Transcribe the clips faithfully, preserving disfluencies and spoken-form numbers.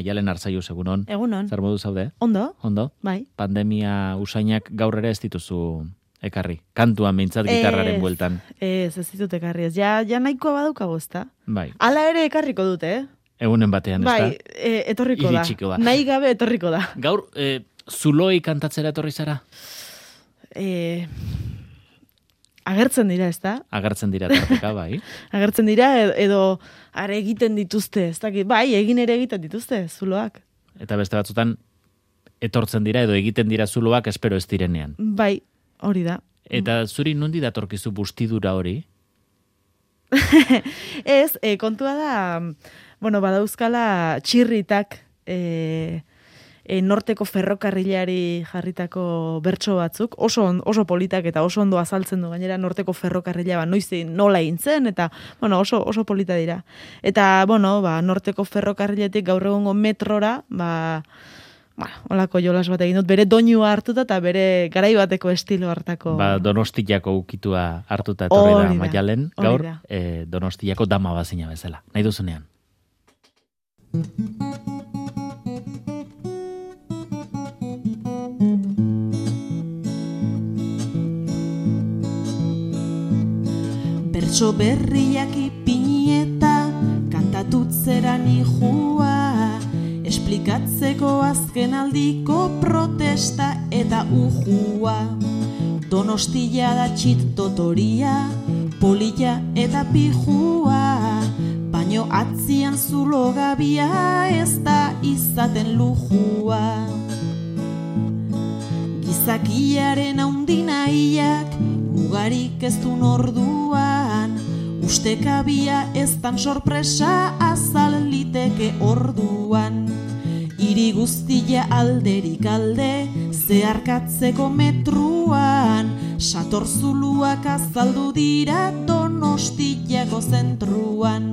Maialen Arzaiuz, egunon. Egunon. Zer modu zaude? Ondo. Ondo? Bai. Pandemia usainak gaur ere ez dituzu ekarri. Kantuan mintzat gitarraren bueltan. Ez, ez ditut ekarri ez. Ja, ja nahikoa badaukago, ezta? Bai. Hala ere ekarriko dute, eh? Egunen batean, ezta? Bai, e, etorriko da. Iritsiko da. Nahi gabe etorriko da. Gaur, e, zuloi kantatzera etorri zara? E, agertzen dira, ezta? Agertzen dira tarteka, bai. Agertzen dira edo, edo are egiten dituzte, ez dakit. Bai, egin ere egiten dituzte, zuloak. Eta beste batzutan, etortzen dira edo egiten dira zuloak espero ez direnean. Bai, hori da. Eta zuri nondi datorkizu bustidura hori? Ez, e, kontua da, bueno, badauzkala txirritak e, e, norteko ferrokarrilari jarritako bertso batzuk, oso, oso politak eta oso ondo azaltzen du, gainera norteko ferrokarrila ba, noizi nola intzen, eta bueno, oso, oso polita dira. Eta, bueno, ba, norteko ferrokarriletik gaur egungo metrora, ba, ba, olako jolas bat egin dut, bere doinua hartuta eta bere garai bateko estilo hartako. Ba, Donostiako ukitua hartuta etorri da Maialen, gaur da. E, Donostiako dama bazina bezala. Nahi duzunean. Bertso berriak ipinieta, kantatutzeran ihua, esplikatzeko azken aldiko protesta eta ujua. Donostia da txit totoria, polilla eta pijua, baino atzian zulo gabia ez da izaten lujua. Gizakiaren haundinaiak mugarik ez dun orduan, ustekabia ez tan sorpresa azal liteke orduan. Hiri guztia alderik alde, zeharkatzeko metruan, satorzuluak azaldu dira Donostiako zentruan.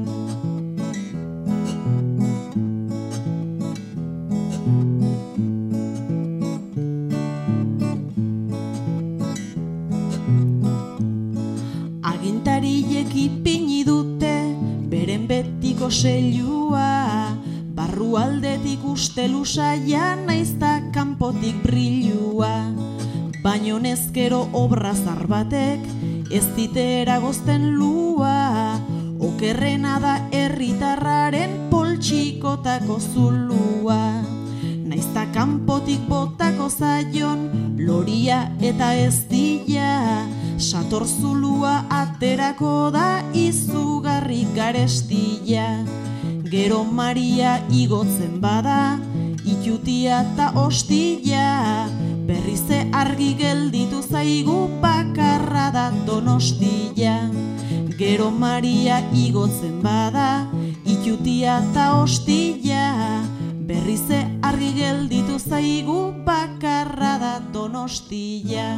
Agintariek ipini dute, beren betiko selua, barru aldetik uste lusaia naizta kanpotik brilua. Baino nezkero obra zar batek ez dite eragozten lua, okerrena da herritarraren poltsikotako zulua. Naizta kanpotik botako zaion loria eta ez dila, satorzulua aterako da izugarri garestila. Gero Maria igotzen bada, itutia eta ostila, berrize argi gelditu zaigu bakarra da Donostia. Gero Maria igotzen bada, itutia eta ostila, berrize argi gelditu zaigu bakarra da Donostia.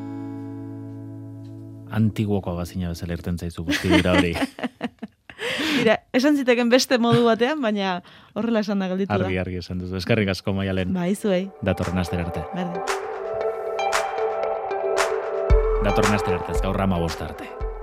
Antiguoko bazina bezala irten zaizu bustidura hori. Mira, esan ziteken beste modu batean, baina horrela esan da gelditu da. Argi, argi esan duzu. Eskerrik asko, Maialen. Bai, zuei. Datorren astera arte. Berdin. Datorren astera arte, ez gaur hamabost arte.